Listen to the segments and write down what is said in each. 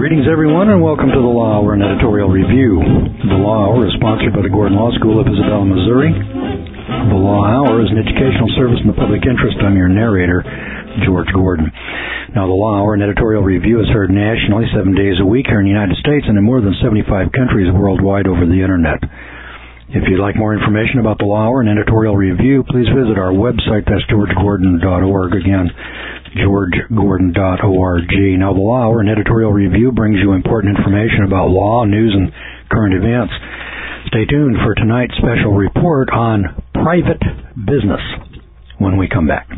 Greetings, everyone, and welcome to the Law Hour, an editorial review. The Law Hour is sponsored by the Gordon Law School of Isabella, Missouri. The Law Hour is an educational service in the public interest. I'm your narrator, George Gordon. Now, the Law Hour, an editorial review, is heard nationally 7 days a week here in the United States and in more than 75 countries worldwide over the Internet. If you'd like more information about the Law Hour and editorial review, please visit our website. That's georgegordon.org. Again, georgegordon.org. Now, the Law Hour and editorial review brings you important information about law, news, and current events. Stay tuned for tonight's special report on private business when we come back.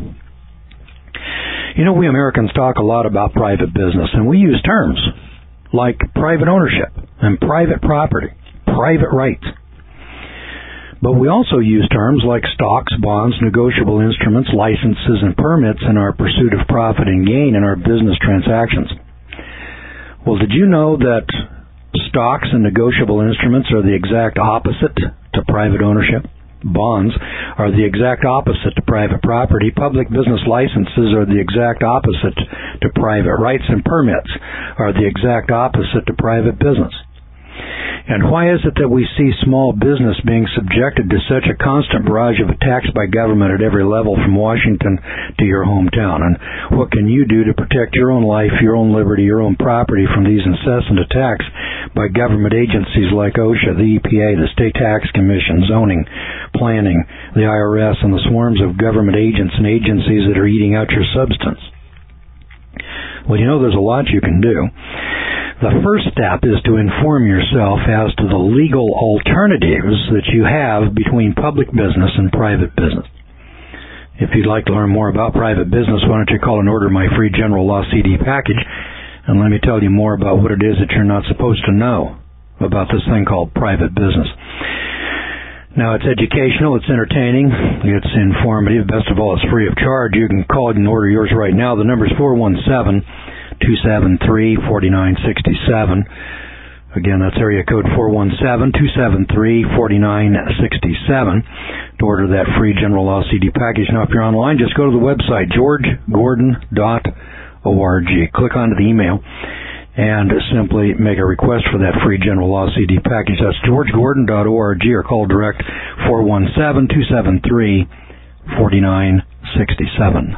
You know, we Americans talk a lot about private business, and we use terms like private ownership and private property, private rights. But we also use terms like stocks, bonds, negotiable instruments, licenses, and permits in our pursuit of profit and gain in our business transactions. Well, did you know that stocks and negotiable instruments are the exact opposite to private ownership? Bonds are the exact opposite to private property. Public business licenses are the exact opposite to private rights, and permits are the exact opposite to private business. And why is it that we see small business being subjected to such a constant barrage of attacks by government at every level from Washington to your hometown? And what can you do to protect your own life, your own liberty, your own property from these incessant attacks by government agencies like OSHA, the EPA, the State Tax Commission, zoning, planning, the IRS, and the swarms of government agents and agencies that are eating out your substance? Well, you know, there's a lot you can do. The first step is to inform yourself as to the legal alternatives that you have between public business and private business. If you'd like to learn more about private business, why don't you call and order my free general law CD package, and let me tell you more about what it is that you're not supposed to know about this thing called private business. Now, it's educational, it's entertaining, it's informative. Best of all, it's free of charge. You can call and order yours right now. The number is 417-273-4967. Again, that's area code 417-273-4967 to order that free general law CD package. Now, if you're online, just go to the website, georgegordon.org. Click onto the email and simply make a request for that free general law CD package. That's georgegordon.org, or call direct 417-273-4967.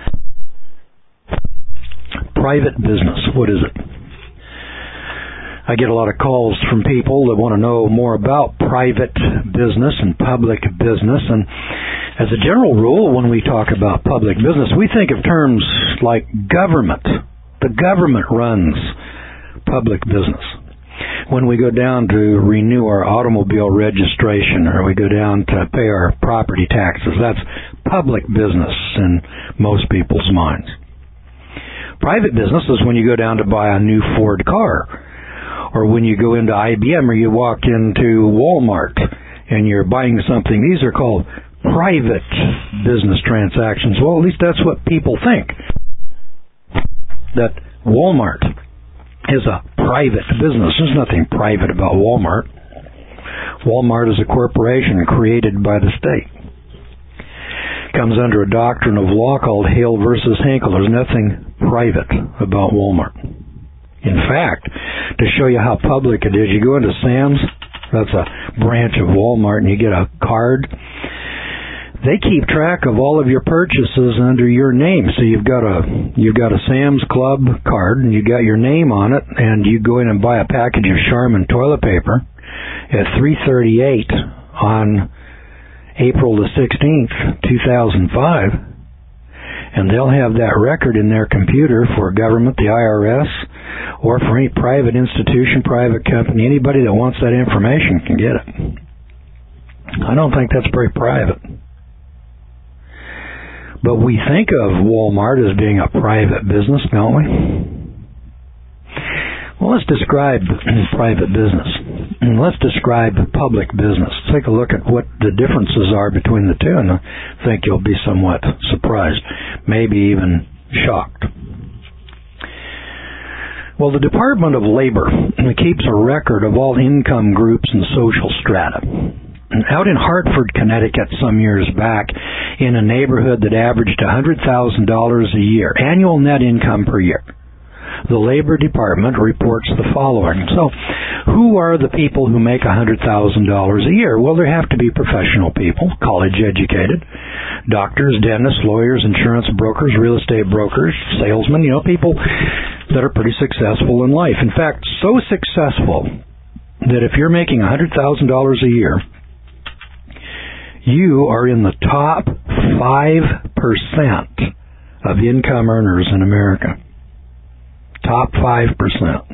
Private business, what is it? I get a lot of calls from people that want to know more about private business and public business. And as a general rule, when we talk about public business, we think of terms like government. The government runs public business. When we go down to renew our automobile registration, or we go down to pay our property taxes, that's public business in most people's minds. Private business is when you go down to buy a new Ford car, or when you go into IBM, or you walk into Walmart and you're buying something. These are called private business transactions. Well, at least that's what people think, that Walmart is a private business. There's nothing private about Walmart. Walmart is a corporation created by the state. Comes under a doctrine of law called Hale versus Henkel. There's nothing private about Walmart. In fact, to show you how public it is, you go into Sam's, that's a branch of Walmart, and you get a card. They keep track of all of your purchases under your name. So you've got a Sam's Club card, and you got your name on it, and you go in and buy a package of Charmin toilet paper at 3:38 on April the 16th, 2005, and they'll have that record in their computer for government, the IRS, or for any private institution, private company. Anybody that wants that information can get it. I don't think that's very private. But we think of Walmart as being a private business, don't we? Well, let's describe private business. Let's describe public business. Take a look at what the differences are between the two, and I think you'll be somewhat surprised, maybe even shocked. Well, the Department of Labor keeps a record of all income groups and social strata. Out in Hartford, Connecticut, some years back, in a neighborhood that averaged $100,000 a year, annual net income per year, the Labor Department reports the following. So, who are the people who make $100,000 a year? Well, there have to be professional people, college educated, doctors, dentists, lawyers, insurance brokers, real estate brokers, salesmen, people that are pretty successful in life. In fact, so successful that if you're making $100,000 a year, you are in the top 5% of income earners in America. Top 5%.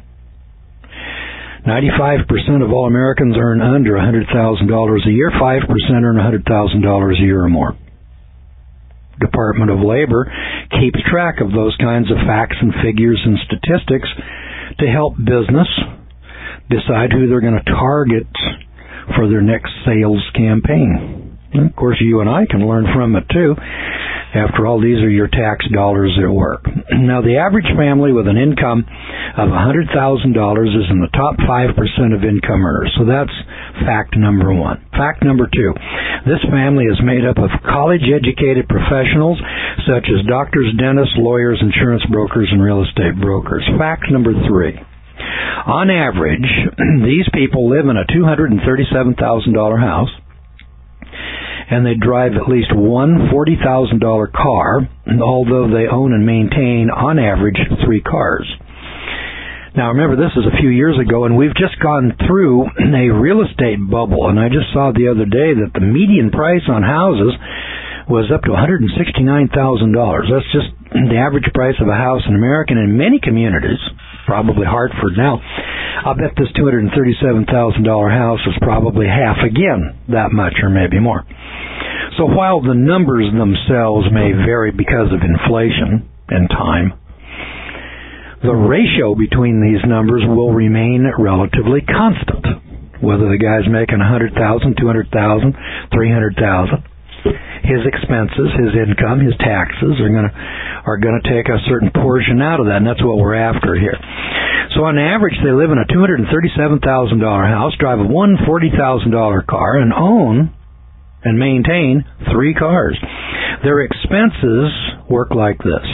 95% of all Americans earn under $100,000 a year. 5% earn $100,000 a year or more. Department of Labor keeps track of those kinds of facts and figures and statistics to help business decide who they're going to target for their next sales campaign. And of course, you and I can learn from it too. After all, these are your tax dollars at work. Now, the average family with an income of $100,000 is in the top 5% of income earners. So that's fact number one. Fact number two, this family is made up of college-educated professionals such as doctors, dentists, lawyers, insurance brokers, and real estate brokers. Fact number three, on average, these people live in a $237,000 house, and they drive at least one $40,000 car, although they own and maintain, on average, 3 cars. Now, remember, this is a few years ago, and we've just gone through a real estate bubble, and I just saw the other day that the median price on houses was up to $169,000. That's just the average price of a house in America, and in many communities, probably Hartford now, I'll bet this $237,000 house is probably half again that much or maybe more. So while the numbers themselves may vary because of inflation and time, the ratio between these numbers will remain relatively constant. Whether the guy's making $100,000, $200,000, $300,000, his expenses, his income, his taxes are going to take a certain portion out of that, and that's what we're after here. So on average, they live in a $237,000 house, drive a $140,000 car, and own and maintain 3 cars. Their expenses work like this.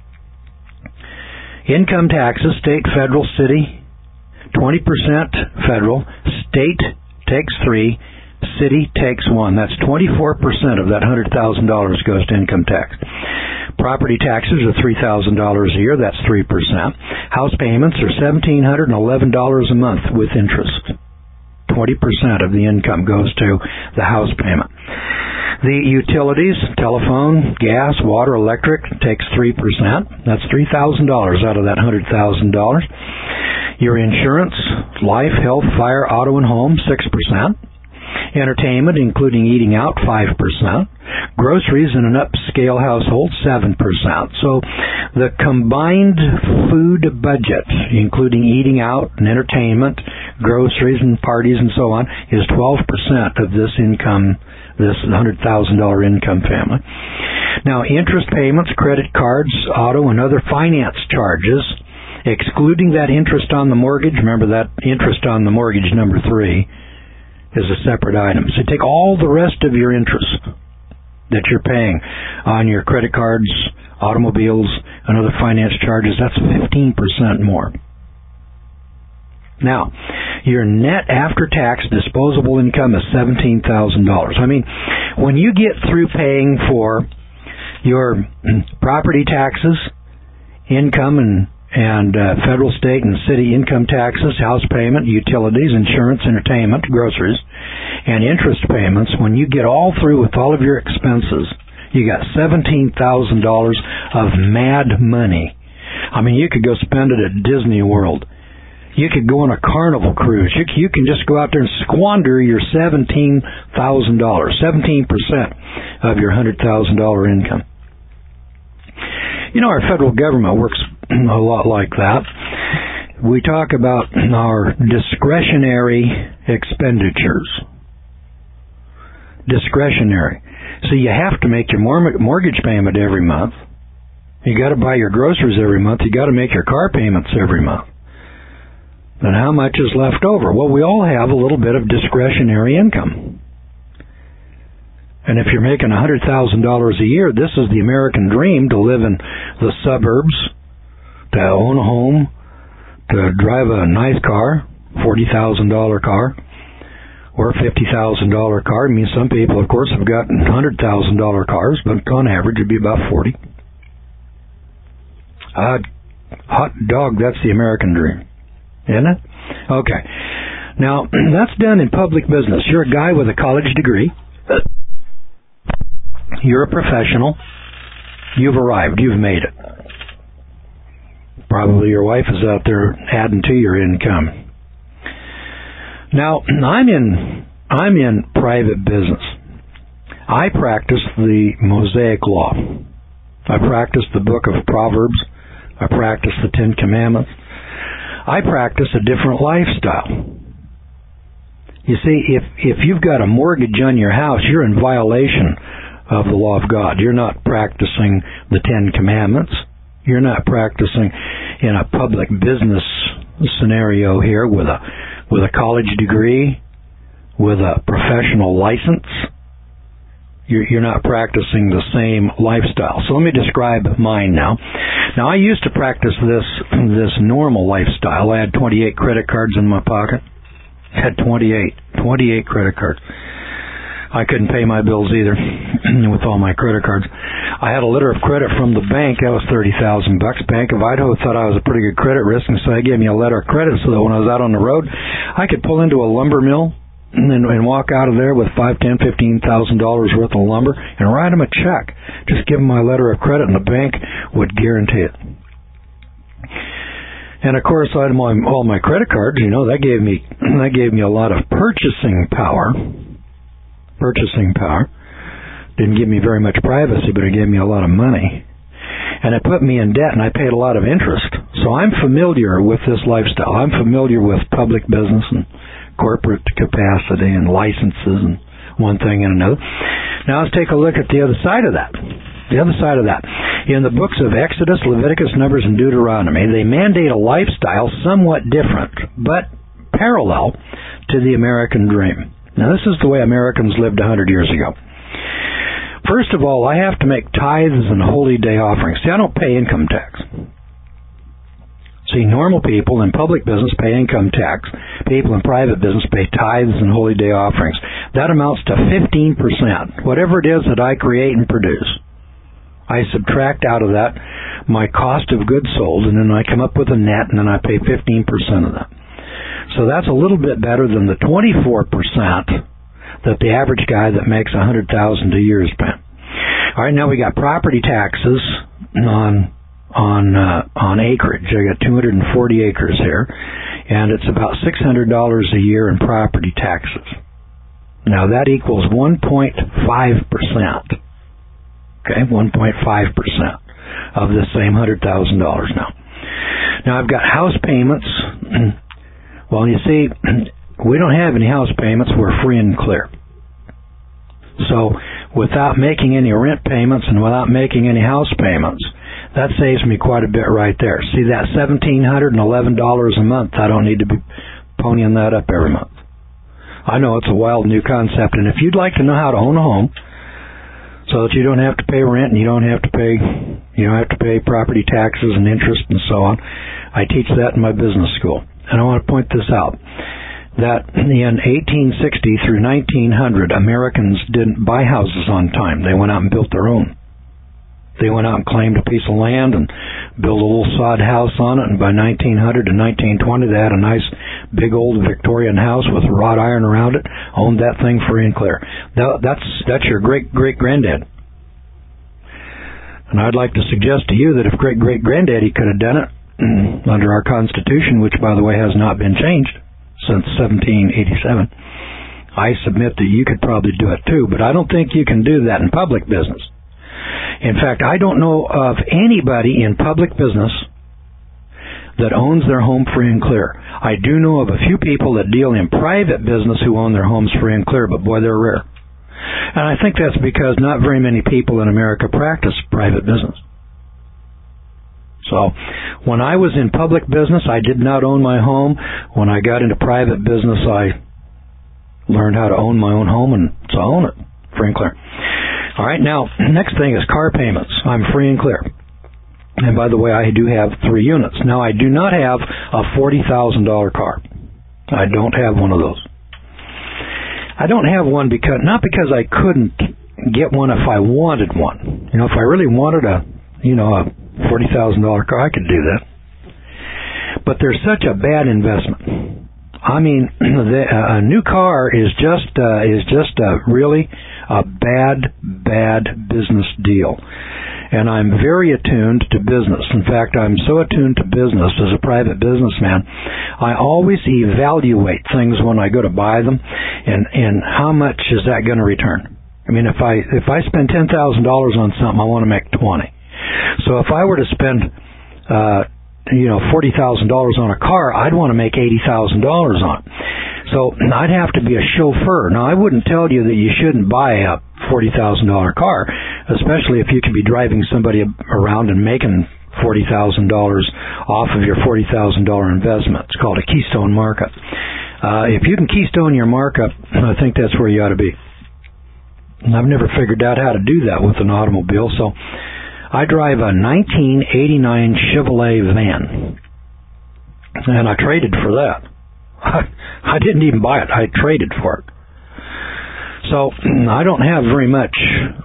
Income taxes, state, federal, city, 20% federal, state takes 3, city takes 1. That's 24% of that $100,000 goes to income tax. Property taxes are $3,000 a year. That's 3%. House payments are $1,711 a month with interest. 20% of the income goes to the house payment. The utilities, telephone, gas, water, electric, takes 3%. That's $3,000 out of that $100,000. Your insurance, life, health, fire, auto, and home, 6%. Entertainment, including eating out, 5%. Groceries in an upscale household, 7%. So the combined food budget, including eating out and entertainment, groceries and parties and so on, is 12% of this income, this $100,000 income family. Now, interest payments, credit cards, auto, and other finance charges, excluding that interest on the mortgage, remember that interest on the mortgage, number 3, is a separate item. So take all the rest of your interest that you're paying on your credit cards, automobiles, and other finance charges. That's 15% more. Now, your net after-tax disposable income is $17,000. I mean, when you get through paying for your property taxes, income and federal, state, and city income taxes, house payment, utilities, insurance, entertainment, groceries, and interest payments, when you get all through with all of your expenses, you got $17,000 of mad money. I mean, you could go spend it at Disney World. You could go on a Carnival cruise. You can just go out there and squander your $17,000, 17% of your $100,000 income. You know, our federal government works a lot like that. We talk about our discretionary expenditures. Discretionary. So you have to make your mortgage payment every month. You got to buy your groceries every month. You got to make your car payments every month. Then how much is left over? Well, we all have a little bit of discretionary income. And if you're making $100,000 a year, this is the American dream, to live in the suburbs, to own a home, to drive a nice car, $40,000 car, or a $50,000 car. I mean, some people, of course, have got $100,000 cars, but on average, it'd be about 40. Hot dog, that's the American dream, isn't it? Okay. Now, that's done in public business. You're a guy with a college degree. You're a professional. You've arrived. You've made it. Probably your wife is out there adding to your income. Now, I'm in private business. I practice the Mosaic Law. I practice the book of Proverbs. I practice the Ten Commandments. I practice a different lifestyle. You see, if you've got a mortgage on your house, you're in violation of the law of God. You're not practicing the Ten Commandments. You're not practicing in a public business scenario here with a college degree, with a professional license. You're not practicing the same lifestyle. So let me describe mine now. Now, I used to practice this normal lifestyle. I had 28 credit cards in my pocket. I had 28 credit cards. I couldn't pay my bills either with all my credit cards. I had a letter of credit from the bank. That was $30,000. Bank of Idaho thought I was a pretty good credit risk, and so they gave me a letter of credit so that when I was out on the road, I could pull into a lumber mill and walk out of there with $5,000, $10,000, $15,000 worth of lumber and write them a check. Just give them my letter of credit, and the bank would guarantee it. And of course, I had all my credit cards. You know, that gave me a lot of purchasing power. Didn't give me very much privacy, but it gave me a lot of money. And it put me in debt, and I paid a lot of interest. So I'm familiar with this lifestyle. I'm familiar with public business and corporate capacity and licenses and one thing and another. Now let's take a look at the other side of that. In the books of Exodus, Leviticus, Numbers, and Deuteronomy, they mandate a lifestyle somewhat different, but parallel to the American dream. Now, this is the way Americans lived 100 years ago. First of all, I have to make tithes and holy day offerings. See, I don't pay income tax. See, normal people in public business pay income tax. People in private business pay tithes and holy day offerings. That amounts to 15%. Whatever it is that I create and produce, I subtract out of that my cost of goods sold, and then I come up with a net, and then I pay 15% of that. So that's a little bit better than the 24% that the average guy that makes $100,000 a year is paying. All right, now we got property taxes on acreage. I got 240 acres here, and it's about $600 a year in property taxes. Now that equals 1.5%. Okay, 1.5% of this same $100,000 now. Now I've got house payments. Well, you see, we don't have any house payments. We're free and clear. So without making any rent payments and without making any house payments, that saves me quite a bit right there. See that $1,711 a month? I don't need to be ponying that up every month. I know it's a wild new concept, and if you'd like to know how to own a home so that you don't have to pay rent and you don't have to pay property taxes and interest and so on, I teach that in my business school. And I want to point this out, that in 1860 through 1900, Americans didn't buy houses on time. They went out and built their own. They went out and claimed a piece of land and built a little sod house on it, and by 1900 to 1920, they had a nice big old Victorian house with wrought iron around it, owned that thing free and clear. That's your great-great-granddad. And I'd like to suggest to you that if great-great-granddaddy could have done it, under our Constitution, which, by the way, has not been changed since 1787, I submit that you could probably do it too, but I don't think you can do that in public business. In fact, I don't know of anybody in public business that owns their home free and clear. I do know of a few people that deal in private business who own their homes free and clear, but boy, they're rare. And I think that's because not very many people in America practice private business. So, when I was in public business, I did not own my home. When I got into private business, I learned how to own my own home, and so I own it, free and clear. All right, now, next thing is car payments. I'm free and clear. And by the way, I do have 3 units. Now, I do not have a $40,000 car. I don't have one of those. I don't have one not because I couldn't get one if I wanted one. If I really wanted a $40,000 car, I could do that. But they're such a bad investment. I mean, a new car is just really a bad business deal. And I'm very attuned to business. In fact, I'm so attuned to business as a private businessman, I always evaluate things when I go to buy them, and how much is that going to return? I mean, if I spend $10,000 on something, I want to make 20. So if I were to spend $40,000 on a car, I'd want to make $80,000 on it. So I'd have to be a chauffeur. Now, I wouldn't tell you that you shouldn't buy a $40,000 car, especially if you could be driving somebody around and making $40,000 off of your $40,000 investment. It's called a keystone markup. If you can keystone your markup, I think that's where you ought to be. And I've never figured out how to do that with an automobile, so I drive a 1989 Chevrolet van, and I traded for that. I didn't even buy it. I traded for it. So I don't have very much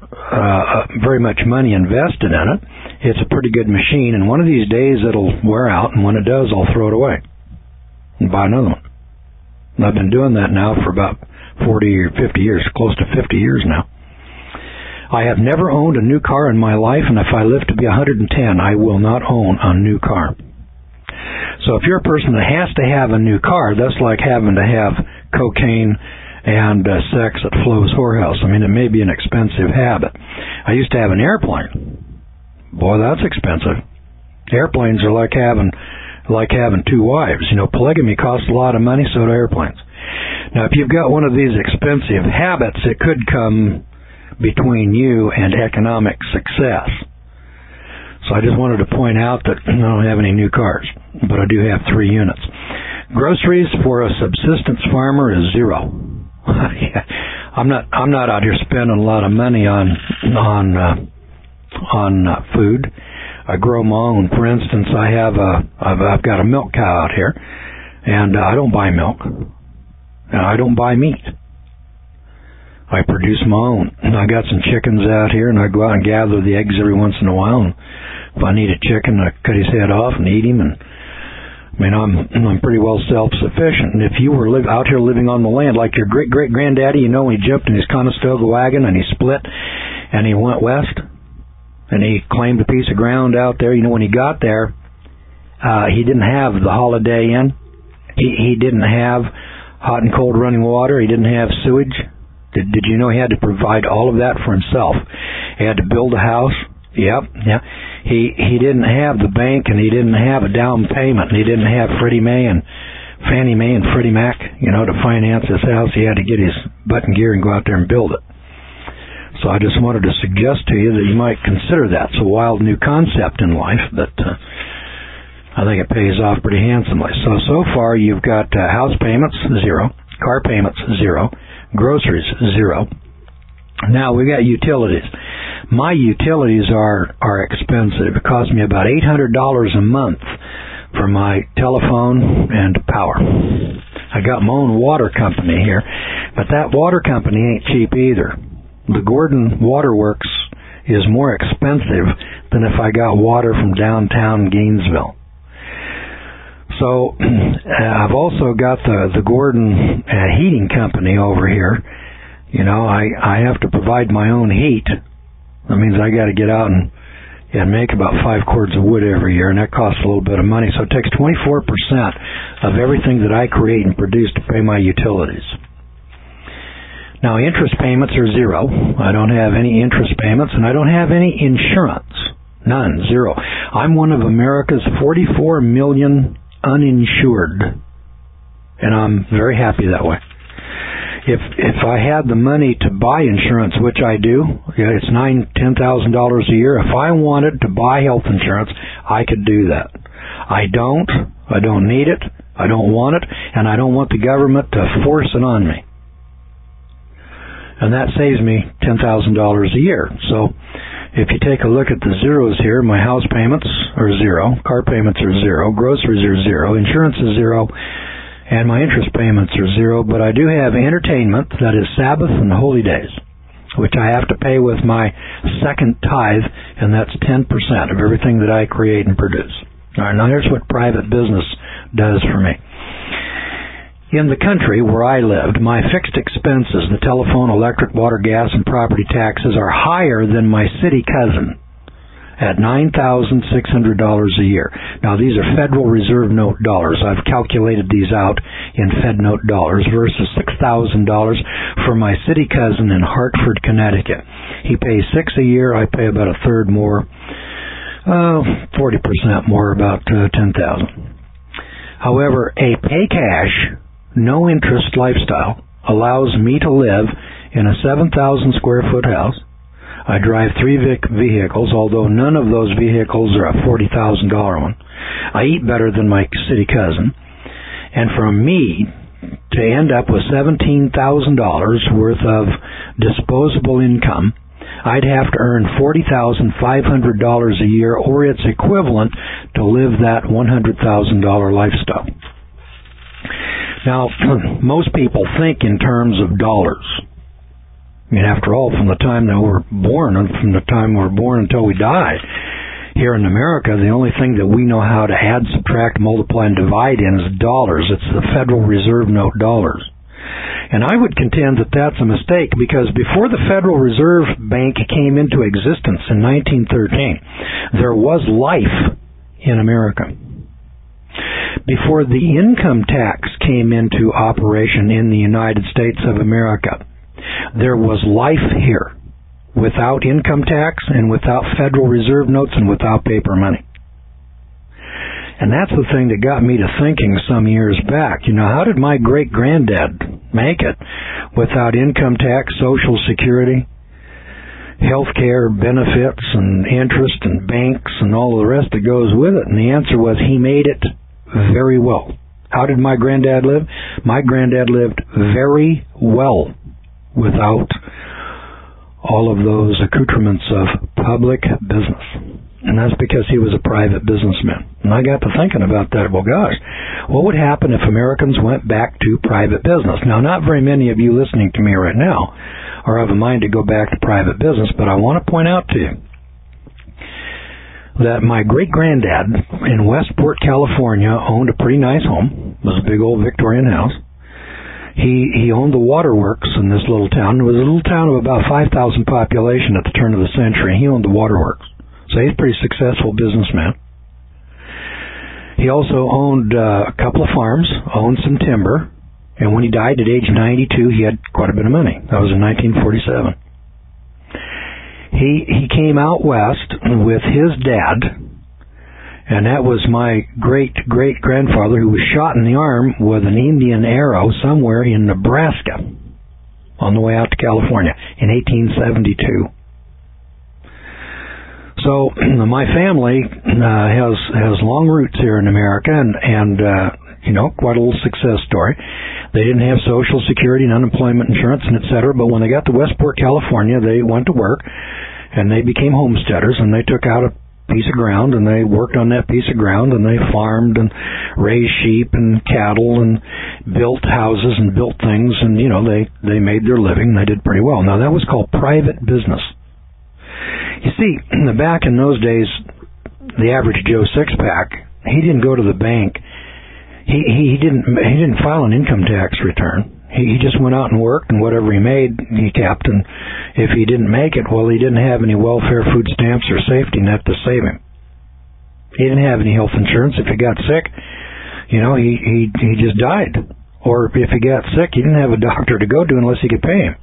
money invested in it. It's a pretty good machine, and one of these days it'll wear out, and when it does, I'll throw it away and buy another one. And I've been doing that now for about 40 or 50 years, close to 50 years now. I have never owned a new car in my life, and if I live to be 110, I will not own a new car. So if you're a person that has to have a new car, that's like having to have cocaine and sex at Flo's Whorehouse. I mean, it may be an expensive habit. I used to have an airplane. Boy, that's expensive. Airplanes are like having 2 wives. Polygamy costs a lot of money, so do airplanes. Now, if you've got one of these expensive habits, it could come between you and economic success. So I just wanted to point out that I don't have any new cars, but I do have 3 units. Groceries for a subsistence farmer is zero. I'm not out here spending a lot of money on food. I grow my own. For instance, I've got a milk cow out here, and I don't buy milk. And I don't buy meat. I produce my own. I got some chickens out here, and I go out and gather the eggs every once in a while. And if I need a chicken, I cut his head off and eat him. And I mean, I'm pretty well self-sufficient. And if you were out here living on the land, like your great-great-granddaddy, when he jumped in his Conestoga wagon and he split and he went west and he claimed a piece of ground out there, when he got there, he didn't have the Holiday Inn. He didn't have hot and cold running water. He didn't have sewage. Did you know he had to provide all of that for himself? He had to build a house. Yep. He didn't have the bank, and he didn't have a down payment, and he didn't have Fannie Mae and Freddie Mac, to finance his house. He had to get his butt in gear and go out there and build it. So I just wanted to suggest to you that you might consider that. It's a wild new concept in life, but I think it pays off pretty handsomely. So far you've got house payments, 0. Car payments, 0. Groceries, 0. Now we got utilities. My utilities are expensive. It costs me about $800 a month for my telephone and power. I got my own water company here, but that water company ain't cheap either. The Gordon Water Works is more expensive than if I got water from downtown Gainesville. So I've also got the Gordon heating company over here. I have to provide my own heat. That means I got to get out and make about 5 cords of wood every year, and that costs a little bit of money. So it takes 24% of everything that I create and produce to pay my utilities. Now, interest payments are 0. I don't have any interest payments, and I don't have any insurance. None. 0. I'm one of America's 44 million uninsured, and I'm very happy that way. If I had the money to buy insurance, which I do, it's $10,000 a year. If I wanted to buy health insurance, I could do that. I don't need it, I don't want it, and I don't want the government to force it on me. And that saves me $10,000 a year. So If you take a look at the zeros here, my house payments are zero, car payments are zero, groceries are zero, insurance is zero, and my interest payments are zero, but I do have entertainment, that is Sabbath and holy days, which I have to pay with my second tithe, and that's 10% of everything that I create and produce. All right, now here's what private business does for me. In the country where I lived, my fixed expenses, the telephone, electric, water, gas, and property taxes, are higher than my city cousin at $9,600 a year. Now, these are Federal Reserve note dollars. I've calculated these out in Fed note dollars versus $6,000 for my city cousin in Hartford, Connecticut. He pays $6,000 a year. I pay about a third more, 40% more, about $10,000. However, a pay cash, no interest lifestyle allows me to live in a 7,000 square foot house. I drive 3 vehicles, although none of those vehicles are a $40,000 one. I eat better than my city cousin. And for me to end up with $17,000 worth of disposable income, I'd have to earn $40,500 a year, or its equivalent, to live that $100,000 lifestyle. Now, most people think in terms of dollars. I mean, after all, from the time that we're born, and from the time we're born until we die, here in America, the only thing that we know how to add, subtract, multiply, and divide in is dollars. It's the Federal Reserve note dollars. And I would contend that that's a mistake, because before the Federal Reserve Bank came into existence in 1913, there was life in America. Before the income tax came into operation in the United States of America, there was life here without income tax and without Federal Reserve notes and without paper money. And that's the thing that got me to thinking some years back, how did my great-granddad make it without income tax, Social Security, health care benefits, and interest, and banks, and all the rest that goes with it? And the answer was he made it very well. How did my granddad live? My granddad lived very well without all of those accoutrements of public business. And that's because he was a private businessman. And I got to thinking about that. Well, gosh, what would happen if Americans went back to private business? Now, not very many of you listening to me right now are of a mind to go back to private business, but I want to point out to you that my great-granddad in Westport, California, owned a pretty nice home. It was a big old Victorian house. He owned the waterworks in this little town. It was a little town of about 5,000 population at the turn of the century. He owned the waterworks. So he's a pretty successful businessman. He also owned a couple of farms, owned some timber, and when he died at age 92, he had quite a bit of money. That was in 1947. He came out west with his dad, and that was my great-great-grandfather, who was shot in the arm with an Indian arrow somewhere in Nebraska on the way out to California in 1872. So my family has long roots here in America, and quite a little success story. They didn't have Social Security and unemployment insurance and et cetera, but when they got to Westport, California, they went to work, and they became homesteaders, and they took out a piece of ground, and they worked on that piece of ground, and they farmed and raised sheep and cattle and built houses and built things, and, they made their living. They did pretty well. Now, that was called private business. You see, back in those days, the average Joe six-pack, he didn't go to the bank. He didn't file an income tax return. He just went out and worked, and whatever he made, he kept. And if he didn't make it, well, he didn't have any welfare, food stamps, or safety net to save him. He didn't have any health insurance. If he got sick, he just died. Or if he got sick, he didn't have a doctor to go to unless he could pay him.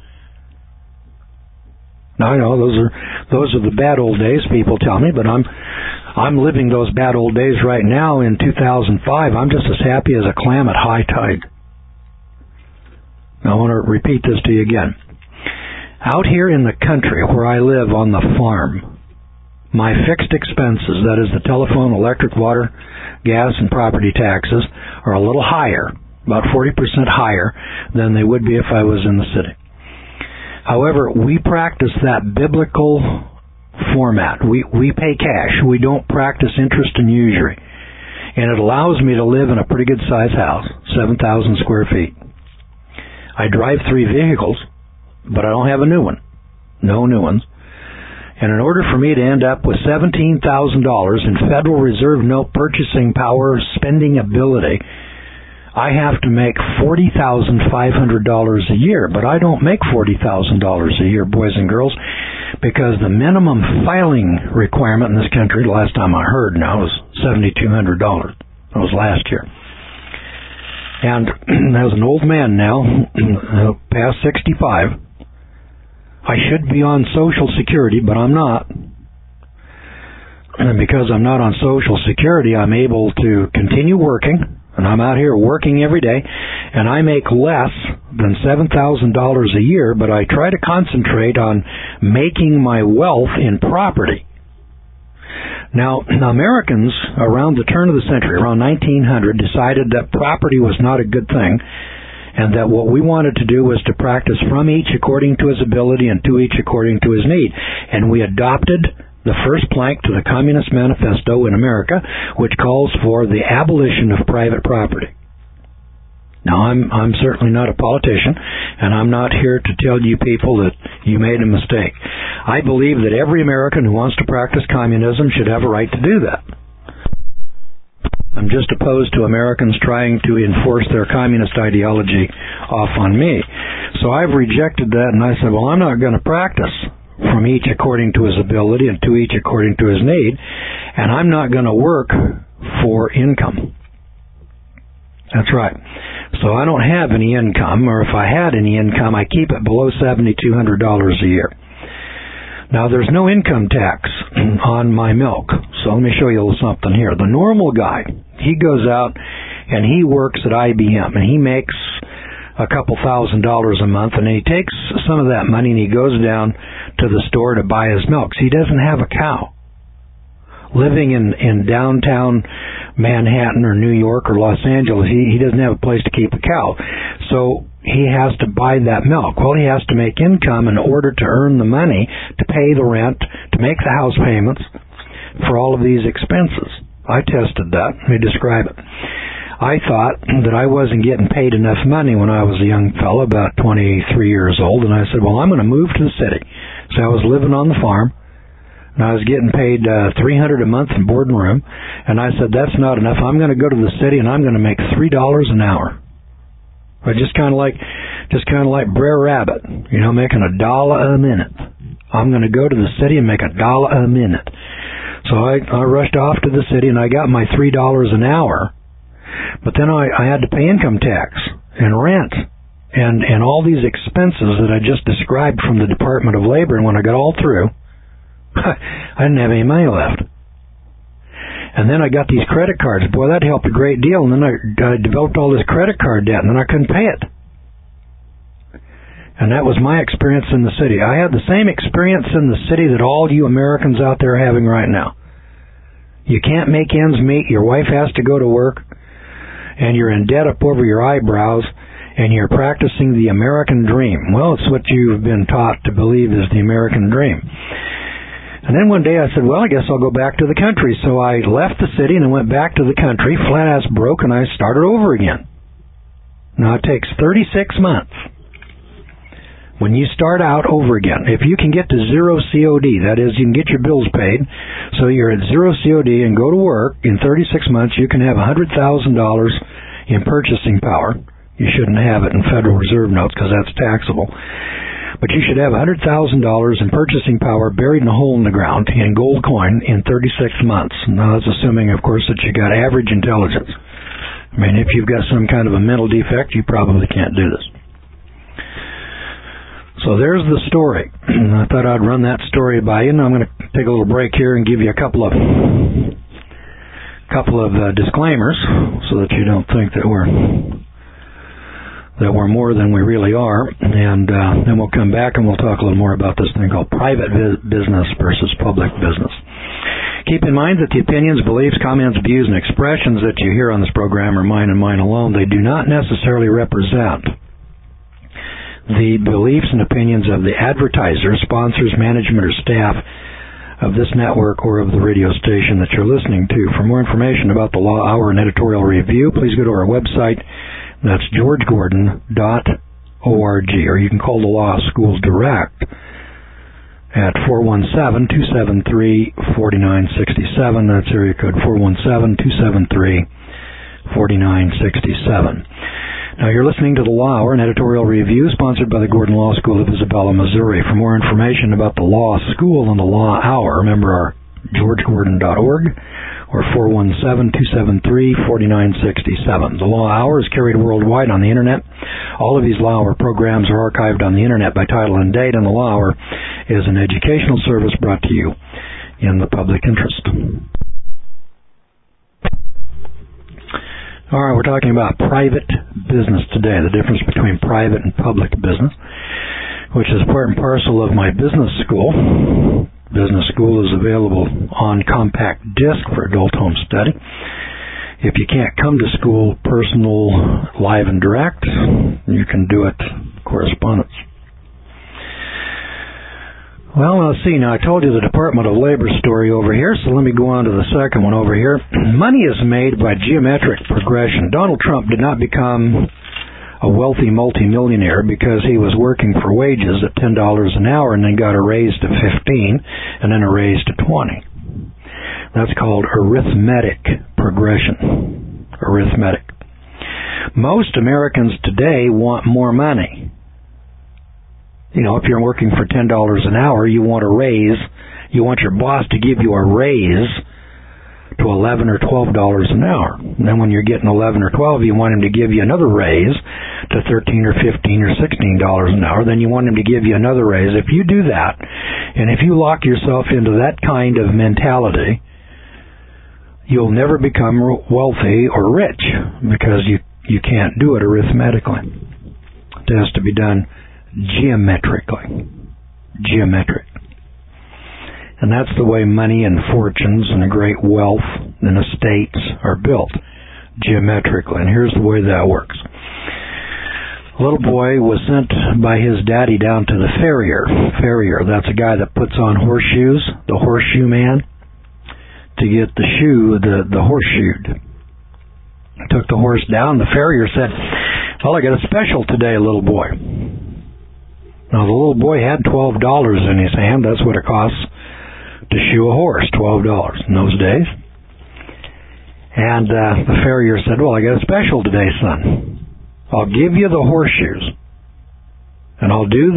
Now, I know those are the bad old days, people tell me, but I'm living those bad old days right now in 2005. I'm just as happy as a clam at high tide. Now, I want to repeat this to you again. Out here in the country where I live on the farm, my fixed expenses, that is the telephone, electric, water, gas, and property taxes, are a little higher, about 40% higher than they would be if I was in the city. However, we practice that biblical format. We pay cash. We don't practice interest and usury. And it allows me to live in a pretty good sized house, 7,000 square feet. I drive 3 vehicles, but I don't have a new one. No new ones. And in order for me to end up with $17,000 in Federal Reserve note purchasing power, spending ability, I have to make $40,500 a year. But I don't make $40,000 a year, boys and girls, because the minimum filing requirement in this country, the last time I heard now, was $7,200. That was last year. And as an old man now, past 65, I should be on Social Security, but I'm not. And because I'm not on Social Security, I'm able to continue working, and I'm out here working every day, and I make less than $7,000 a year, but I try to concentrate on making my wealth in property. Now, Americans around the turn of the century, around 1900, decided that property was not a good thing, and that what we wanted to do was to practice from each according to his ability and to each according to his need. And we adopted the first plank to the Communist Manifesto in America, which calls for the abolition of private property. Now, I'm certainly not a politician, and I'm not here to tell you people that you made a mistake. I believe that every American who wants to practice communism should have a right to do that. I'm just opposed to Americans trying to enforce their communist ideology off on me. So I've rejected that, and I said, well, I'm not going to practice from each according to his ability and to each according to his need, and I'm not going to work for income. That's right. So I don't have any income, or if I had any income, I keep it below $7,200 a year. Now, there's no income tax on my milk, so let me show you a little something here. The normal guy, he goes out and he works at IBM, and he makes a couple $1,000s a month, and he takes some of that money and he goes down to the store to buy his milk. So he doesn't have a cow. Living in downtown Manhattan or New York or Los Angeles, he doesn't have a place to keep a cow. So he has to buy that milk. Well, he has to make income in order to earn the money to pay the rent, to make the house payments for all of these expenses. I tested that. Let me describe it. I thought that I wasn't getting paid enough money when I was a young fellow, about 23 years old, and I said, well, I'm going to move to the city. So I was living on the farm, and I was getting paid $300 a month in board and room, and I said, that's not enough. I'm going to go to the city, and I'm going to make $3 an hour. But just kind of like Brer Rabbit, making $1 a minute. I'm going to go to the city and make $1 a minute. So I rushed off to the city, and I got my $3 an hour. But then I had to pay income tax and rent and all these expenses that I just described from the Department of Labor. And when I got all through, I didn't have any money left. And then I got these credit cards. Boy, that helped a great deal. And then I developed all this credit card debt, and then I couldn't pay it. And that was my experience in the city. I had the same experience in the city that all you Americans out there are having right now. You can't make ends meet. Your wife has to go to work, and you're in debt up over your eyebrows, and you're practicing the American dream. Well, it's what you've been taught to believe is the American dream. And then one day I said, well, I guess I'll go back to the country. So I left the city and I went back to the country, flat ass broke, and I started over again. Now, it takes 36 months. When you start out over again, if you can get to zero COD, that is, you can get your bills paid, so you're at zero COD and go to work, in 36 months you can have $100,000 in purchasing power. You shouldn't have it in Federal Reserve notes because that's taxable. But you should have $100,000 in purchasing power buried in a hole in the ground in gold coin in 36 months. Now, that's assuming, of course, that you got average intelligence. I mean, if you've got some kind of a mental defect, you probably can't do this. So there's the story. I thought I'd run that story by you, and I'm going to take a little break here and give you a couple of disclaimers so that you don't think that we're more than we really are. And then we'll come back and we'll talk a little more about this thing called private business versus public business. Keep in mind that the opinions, beliefs, comments, views, and expressions that you hear on this program are mine and mine alone. They do not necessarily represent the beliefs and opinions of the advertisers, sponsors, management, or staff of this network or of the radio station that you're listening to. For more information about the Law Hour and editorial review, please go to our website. That's georgegordon.org, or you can call the Law Schools direct at 417-273-4967. That's area code 417-273-4967. Now, you're listening to the Law Hour, an editorial review sponsored by the Gordon Law School of Isabella, Missouri. For more information about the Law School and the Law Hour, remember our georgegordon.org or 417-273-4967. The Law Hour is carried worldwide on the Internet. All of these Law Hour programs are archived on the Internet by title and date, and the Law Hour is an educational service brought to you in the public interest. All right, we're talking about private business today, the difference between private and public business, which is part and parcel of my business school. Business school is available on compact disc for adult home study. If you can't come to school personal, live and direct, you can do it correspondence. Well, let's see. Now, I told you the Department of Labor story over here, so let me go on to the second one over here. Money is made by geometric progression. Donald Trump did not become a wealthy multimillionaire because he was working for wages at $10 an hour and then got a raise to $15 and then a raise to $20. That's called arithmetic progression. Arithmetic. Most Americans today want more money. You know, if you're working for $10 an hour, you want a raise. You want your boss to give you a raise to $11 or $12 an hour. And then when you're getting 11 or 12, you want him to give you another raise to $13 or $15 or $16 an hour. Then you want him to give you another raise. If you do that, and if you lock yourself into that kind of mentality, you'll never become wealthy or rich because you can't do it arithmetically. It has to be done geometrically. Geometric. And that's the way money and fortunes and a great wealth and estates are built, geometrically. And here's the way that works. A little boy was sent by his daddy down to the farrier. Farrier, that's a guy that puts on horseshoes, the horseshoe man, to get the shoe, the horseshoed. Took the horse down. The farrier said, "Well, I got a special today, little boy." Now, the little boy had $12 in his hand. That's what it costs to shoe a horse, $12 in those days. And the farrier said, "Well, I got a special today, son. I'll give you the horseshoes, and I'll do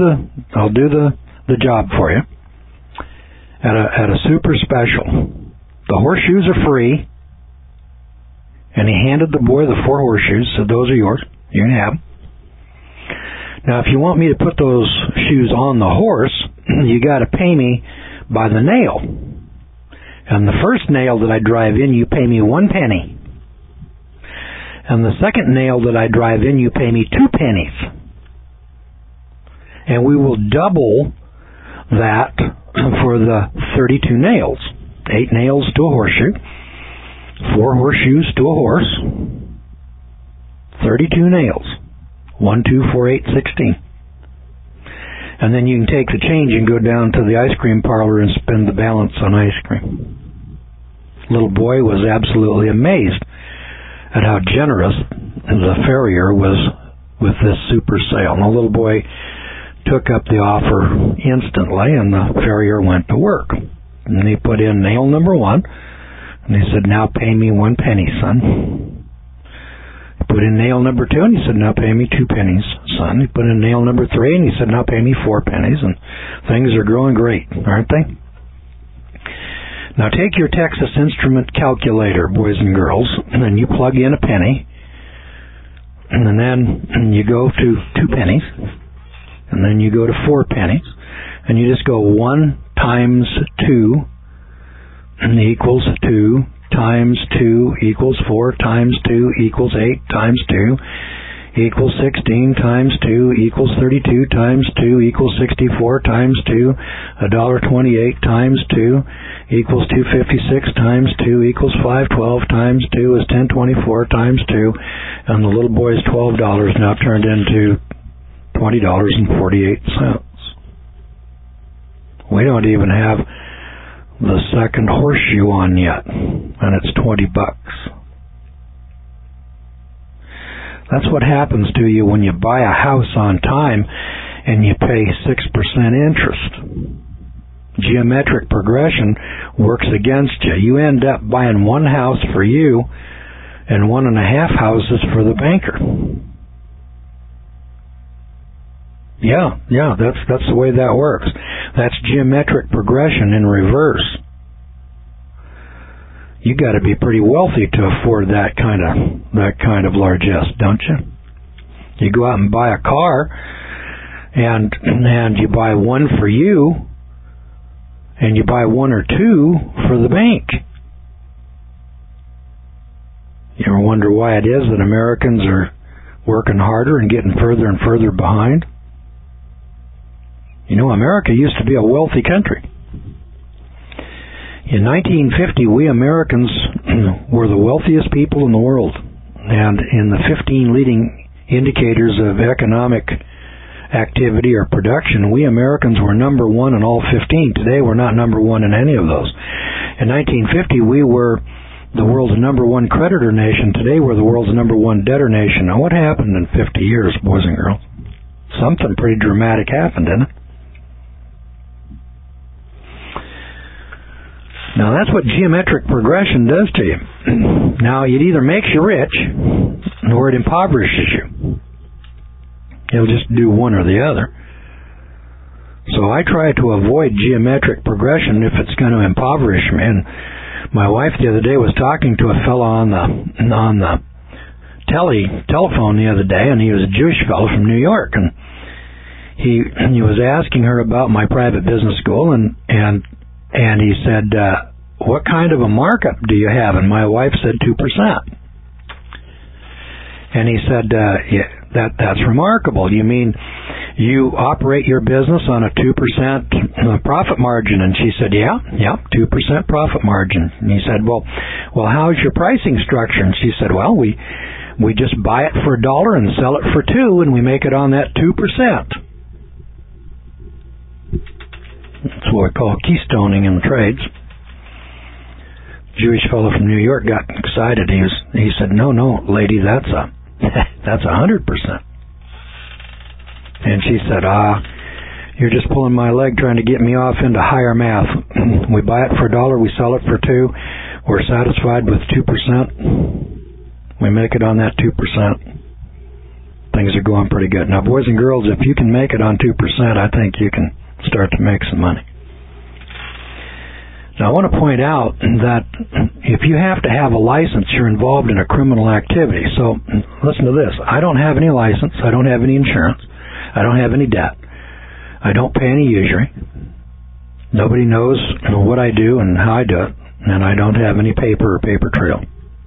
the job for you at a super special. The horseshoes are free." And he handed the boy the 4 horseshoes, said, "Those are yours. You can have them. Now, if you want me to put those shoes on the horse, you got to pay me by the nail. And the first nail that I drive in, you pay me 1 penny. And the second nail that I drive in, you pay me 2 pennies. And we will double that for the 32 nails. 8 nails to a horseshoe, 4 horseshoes to a horse, 32 nails. 1, 2, 4, 8, 16. And then you can take the change and go down to the ice cream parlor and spend the balance on ice cream." Little boy was absolutely amazed at how generous the farrier was with this super sale. And the little boy took up the offer instantly, and the farrier went to work. And he put in nail number 1, and he said, "Now pay me 1 penny, son." He put in nail number 2, and he said, "Now pay me 2 pennies, son." He put in nail number 3, and he said, "Now pay me 4 pennies." And things are growing great, aren't they? Now take your Texas Instrument calculator, boys and girls, and then you plug in a penny, and then you go to 2 pennies, and then you go to 4 pennies, and you just go 1 times 2 equals 2 times 2 equals 4 times 2 equals 8 times 2 equals 16 times 2 equals 32 times 2 equals 64 times 2, $1.28 times 2 equals 256 times 2 equals 512 times 2 is 1024 times 2, and the little boy's $12 now turned into $20.48. We don't even have the second horseshoe on yet, and it's $20. That's what happens to you when you buy a house on time and you pay 6% interest. Geometric progression works against you. You end up buying one house for you and 1.5 houses for the banker. Yeah, that's the way that works. That's geometric progression in reverse. You got to be pretty wealthy to afford that kind of largesse, don't you? You go out and buy a car, and you buy one for you, and you buy one or two for the bank. You ever wonder why it is that Americans are working harder and getting further and further behind? You know, America used to be a wealthy country. In 1950, we Americans were the wealthiest people in the world. And in the 15 leading indicators of economic activity or production, we Americans were number one in all 15. Today, we're not number one in any of those. In 1950, we were the world's number one creditor nation. Today, we're the world's number one debtor nation. Now, what happened in 50 years, boys and girls? Something pretty dramatic happened, didn't it? Now, that's what geometric progression does to you. Now, it either makes you rich or it impoverishes you. It'll just do one or the other. So I try to avoid geometric progression if it's going to impoverish me. And my wife the other day was talking to a fellow on the telephone the other day, and he was a Jewish fellow from New York, and he was asking her about my private business school, and he said, what kind of a markup do you have? And my wife said 2%. And he said, that's remarkable. You mean you operate your business on a 2% profit margin? And she said, yeah, 2% profit margin. And he said, well, how's your pricing structure? And she said, well, we just buy it for $1 and sell it for $2, and we make it on that 2%. That's what we call keystoning in the trades. Jewish fellow from New York got excited. He said, no, lady, that's 100%. And she said, you're just pulling my leg trying to get me off into higher math. We buy it for $1, we sell it for $2. We're satisfied with 2%. We make it on that 2%. Things are going pretty good. Now, boys and girls, if you can make it on 2%, I think you can start to make some money. Now, I want to point out that if you have to have a license, you're involved in a criminal activity. So, listen to this. I don't have any license. I don't have any insurance. I don't have any debt. I don't pay any usury. Nobody knows what I do and how I do it. And I don't have any paper or paper trail.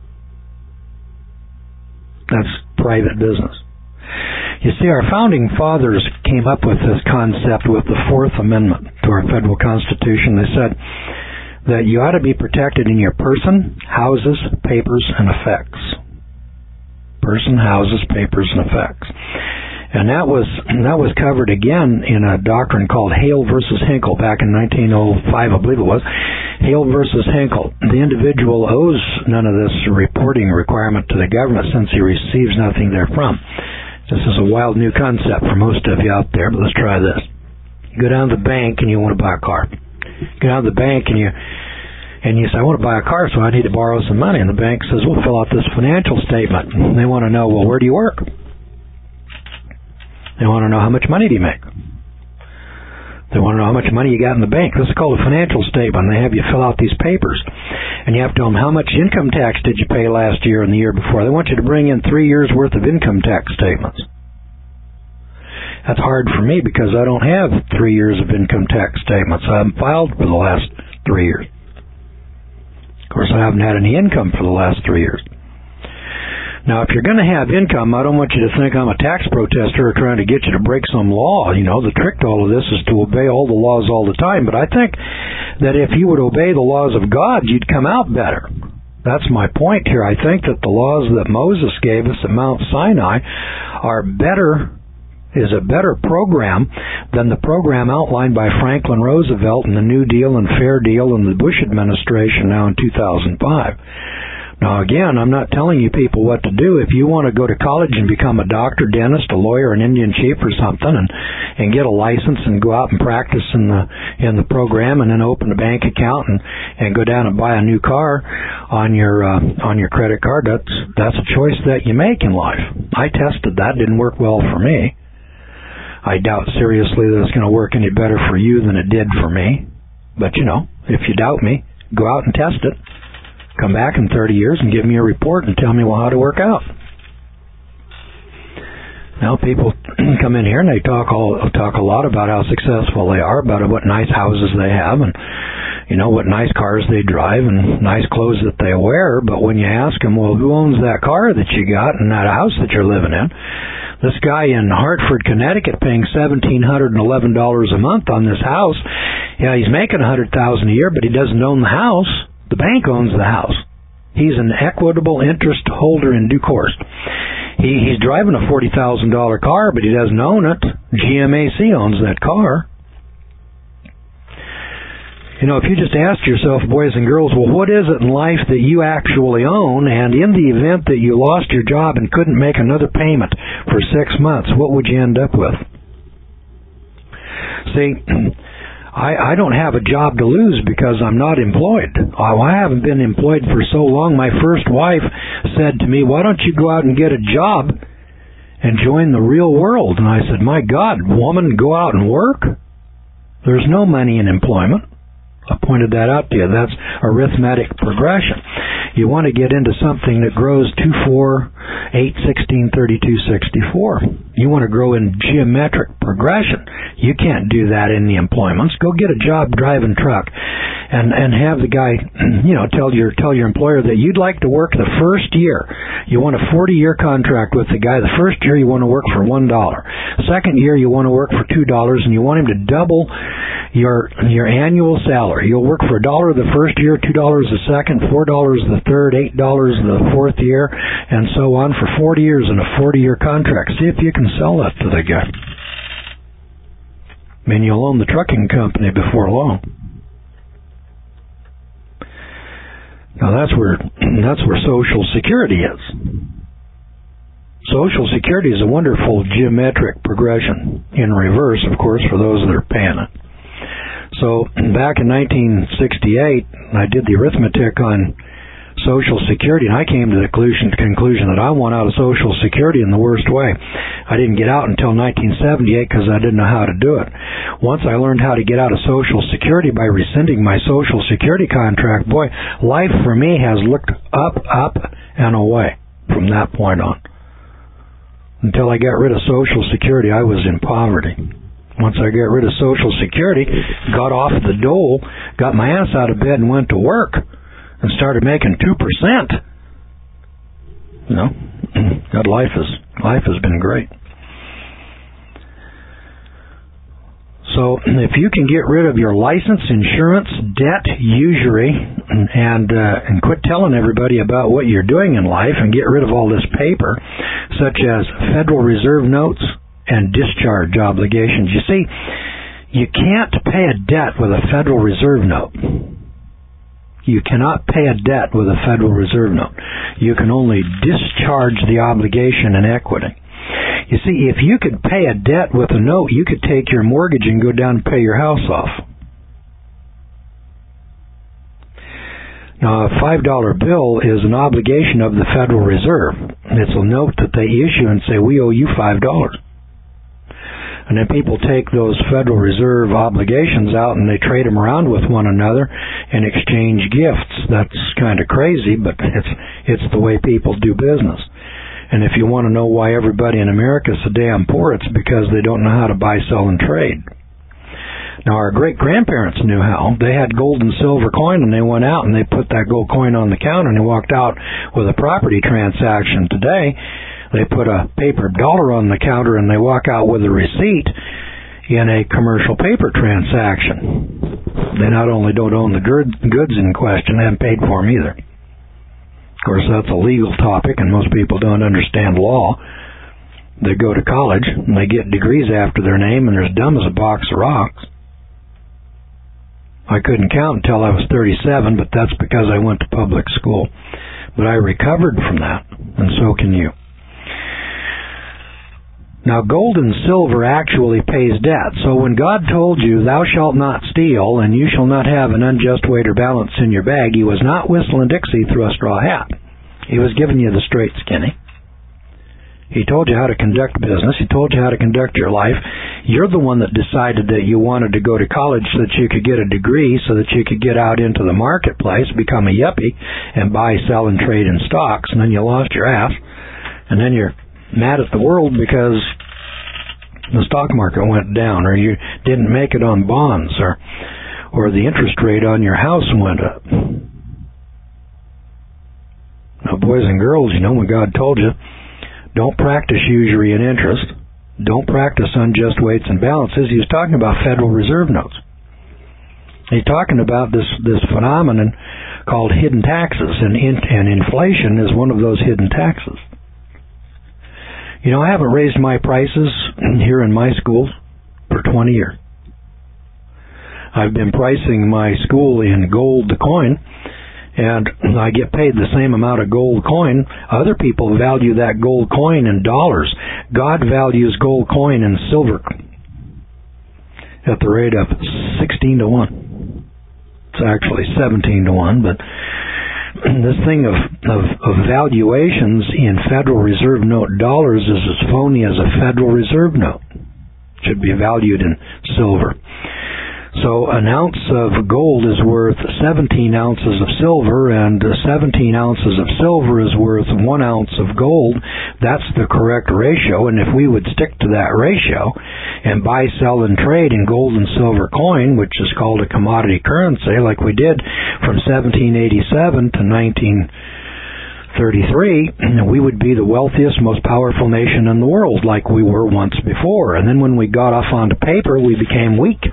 That's private business. You see, our founding fathers came up with this concept with the Fourth Amendment to our federal Constitution. They said that you ought to be protected in your person, houses, papers, and effects. Person, houses, papers, and effects. And that was covered again in a doctrine called Hale versus Hinkle back in 1905, I believe it was. Hale versus Hinkle. The individual owes none of this reporting requirement to the government since he receives nothing therefrom. This is a wild new concept for most of you out there, but let's try this. You go down to the bank and you want to buy a car. You go down to the bank and you say, I want to buy a car, so I need to borrow some money. And the bank says, well, fill out this financial statement. And they want to know, well, where do you work? They want to know, how much money do you make? They want to know how much money you got in the bank. This is called a financial statement. They have you fill out these papers. And you have to tell them, how much income tax did you pay last year and the year before? They want you to bring in 3 years' worth of income tax statements. That's hard for me because I don't have 3 years of income tax statements. I haven't filed for the last 3 years. Of course, I haven't had any income for the last 3 years. Now, if you're going to have income, I don't want you to think I'm a tax protester or trying to get you to break some law. You know, the trick to all of this is to obey all the laws all the time. But I think that if you would obey the laws of God, you'd come out better. That's my point here. I think that the laws that Moses gave us at Mount Sinai are better is a better program than the program outlined by Franklin Roosevelt in the New Deal and Fair Deal in the Bush administration now in 2005. Now, again, I'm not telling you people what to do. If you want to go to college and become a doctor, dentist, a lawyer, an Indian chief or something, and get a license and go out and practice in the program, and then open a bank account and go down and buy a new car on your credit card, that's a choice that you make in life. I tested that; didn't work well for me. I doubt seriously that it's going to work any better for you than it did for me. But if you doubt me, go out and test it. Come back in 30 years and give me a report and tell me how to work out. Now people come in here and they talk a lot about how successful they are, about what nice houses they have, and what nice cars they drive and nice clothes that they wear. But when you ask them, well, who owns that car that you got and that house that you're living in? This guy in Hartford, Connecticut, paying $1,711 a month on this house. Yeah, he's making $100,000 a year, but he doesn't own the house. The bank owns the house. He's an equitable interest holder in due course. He's driving a $40,000 car, but he doesn't own it. GMAC owns that car. If you just asked yourself, boys and girls, well, what is it in life that you actually own? And in the event that you lost your job and couldn't make another payment for 6 months, what would you end up with? See, I don't have a job to lose because I'm not employed. I haven't been employed for so long. My first wife said to me, why don't you go out and get a job and join the real world? And I said, my God, woman, go out and work? There's no money in employment. I pointed that out to you. That's arithmetic progression. You want to get into something that grows 2, 4, 8, 16, 32, 64. You want to grow in geometric progression. You can't do that in the employments. Go get a job driving truck and have the guy, tell your employer that you'd like to work the first year. You want a 40-year contract with the guy. The first year you want to work for $1. Second year you want to work for $2, and you want him to double your annual salary. You'll work for $1 the first year, $2 the second, $4 the third, $8 the fourth year, and so on for 40 years in a 40-year contract. See if you can sell that to the guy. I mean, you'll own the trucking company before long. Now that's where Social Security is. Social Security is a wonderful geometric progression in reverse, of course, for those that are paying it. So back in 1968, I did the arithmetic on Social Security, and I came to the conclusion that I want out of Social Security in the worst way. I didn't get out until 1978 because I didn't know how to do it. Once I learned how to get out of Social Security by rescinding my Social Security contract, boy, life for me has looked up, and away from that point on. Until I got rid of Social Security, I was in poverty. Once I got rid of Social Security, got off the dole, got my ass out of bed and went to work and started making 2%. God, life has been great. So if you can get rid of your license, insurance, debt, usury, and quit telling everybody about what you're doing in life and get rid of all this paper, such as Federal Reserve notes and discharge obligations. You see, you can't pay a debt with a Federal Reserve note. You cannot pay a debt with a Federal Reserve note. You can only discharge the obligation in equity. You see, if you could pay a debt with a note, you could take your mortgage and go down and pay your house off. Now, a $5 bill is an obligation of the Federal Reserve. It's a note that they issue and say, we owe you $5. And then people take those Federal Reserve obligations out and they trade them around with one another and exchange gifts. That's kind of crazy, but it's the way people do business. And if you want to know why everybody in America is so damn poor, it's because they don't know how to buy, sell, and trade. Now, our great-grandparents knew how. They had gold and silver coin, and they went out and they put that gold coin on the counter, and they walked out with a property transaction. Today, they put a paper dollar on the counter, and they walk out with a receipt in a commercial paper transaction. They not only don't own the goods in question, they haven't paid for them either. Of course, that's a legal topic, and most people don't understand law. that go to college and they get degrees after their name and they're as dumb as a box of rocks. I couldn't count until I was 37, but that's because I went to public school. But I recovered from that, and so can you. Now, gold and silver actually pays debt. So when God told you, thou shalt not steal, and you shall not have an unjust weight or balance in your bag, he was not whistling Dixie through a straw hat. He was giving you the straight skinny. He told you how to conduct business. He told you how to conduct your life. You're the one that decided that you wanted to go to college so that you could get a degree, so that you could get out into the marketplace, become a yuppie, and buy, sell, and trade in stocks, and then you lost your ass. And then you're mad at the world because the stock market went down, or you didn't make it on bonds, or the interest rate on your house went up. Now, boys and girls, you know, when God told you, don't practice usury and interest, don't practice unjust weights and balances, he was talking about Federal Reserve notes. He's talking about this phenomenon called hidden taxes, and inflation is one of those hidden taxes. You know, I haven't raised my prices here in my schools for 20 years. I've been pricing my school in gold the coin, and I get paid the same amount of gold coin. Other people value that gold coin in dollars. God values gold coin in silver at the rate of 16 to 1. It's actually 17 to 1, but this thing of valuations in Federal Reserve note dollars is as phony as a Federal Reserve note. It should be valued in silver. So an ounce of gold is worth 17 ounces of silver, and 17 ounces of silver is worth 1 ounce of gold. That's the correct ratio, and if we would stick to that ratio and buy, sell, and trade in gold and silver coin, which is called a commodity currency, like we did from 1787 to 1933, we would be the wealthiest, most powerful nation in the world, like we were once before. And then when we got off onto paper, we became weak.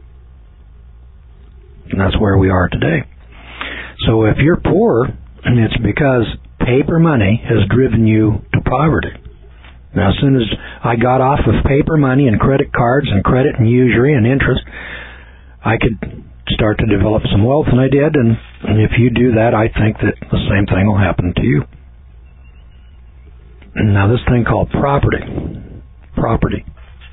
And that's where we are today. So if you're poor, it's because paper money has driven you to poverty. Now, as soon as I got off of paper money and credit cards and credit and usury and interest, I could start to develop some wealth, and I did. And if you do that, I think that the same thing will happen to you. Now, this thing called property. Property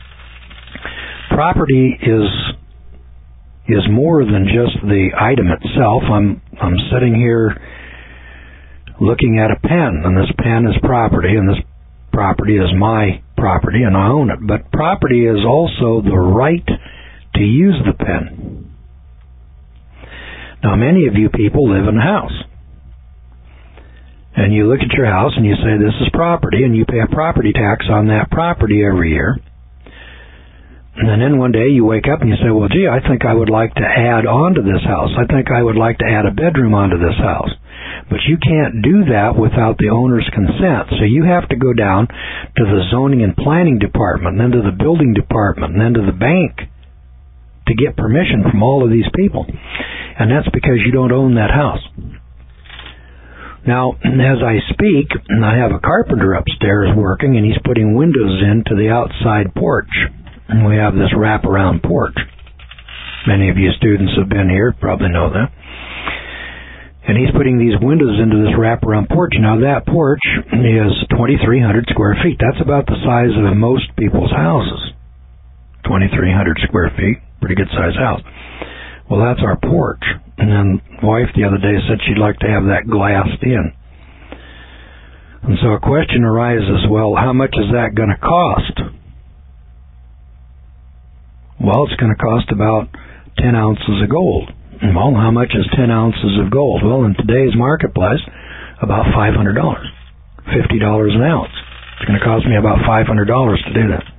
is more than just the item itself. I'm sitting here looking at a pen, and this pen is property, and this property is my property, and I own it. But property is also the right to use the pen. Now, many of you people live in a house, and you look at your house and you say, this is property, and you pay a property tax on that property every year. And then one day you wake up and you say, well, gee, I think I would like to add on to this house. I think I would like to add a bedroom onto this house. But you can't do that without the owner's consent. So you have to go down to the zoning and planning department, and then to the building department, and then to the bank to get permission from all of these people. And that's because you don't own that house. Now, as I speak, I have a carpenter upstairs working, and he's putting windows into the outside porch. And we have this wraparound porch. Many of you students have been here, probably know that. And he's putting these windows into this wraparound porch. Now, that porch is 2,300 square feet. That's about the size of most people's houses. 2,300 square feet, pretty good size house. Well, that's our porch. And then the wife the other day said she'd like to have that glassed in. And so a question arises, well, how much is that going to cost? Well, it's going to cost about 10 ounces of gold. Well, how much is 10 ounces of gold? Well, in today's marketplace, about $500. $50 an ounce. It's going to cost me about $500 to do that.